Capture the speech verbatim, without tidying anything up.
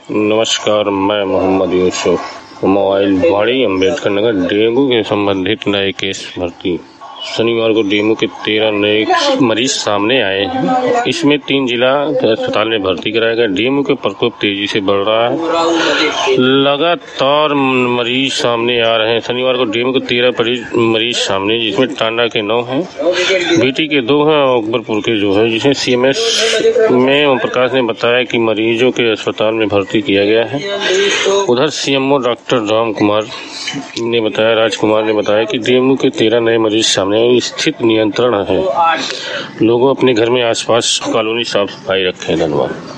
नमस्कार, मैं मोहम्मद यूसुफ। मोबाइल वाड़ी अम्बेडकर नगर डेंगू के संबंधित नए केस भर्ती। शनिवार को डेंगू के तेरह नए मरीज सामने आए हैं। इसमें तीन जिला अस्पताल में भर्ती कराया गया। डेंगू के प्रकोप तेजी से बढ़ रहा है, लगातार मरीज सामने आ रहे हैं। शनिवार को डेंगू के तेरह मरीज सामने, जिसमें टांडा के नौ हैं, बीटी के दो हैं और अकबरपुर के जो है, जिसमें सीएमएस में ओम प्रकाश ने बताया कि मरीजों के अस्पताल में भर्ती किया गया है। उधर सीएमओ डॉक्टर राम कुमार ने बताया राजकुमार ने बताया कि डेंगू के तेरह नए मरीज सामने, स्थिति नियंत्रण है। लोगों अपने घर में आसपास कॉलोनी साफ सफाई रखें। धन्यवाद।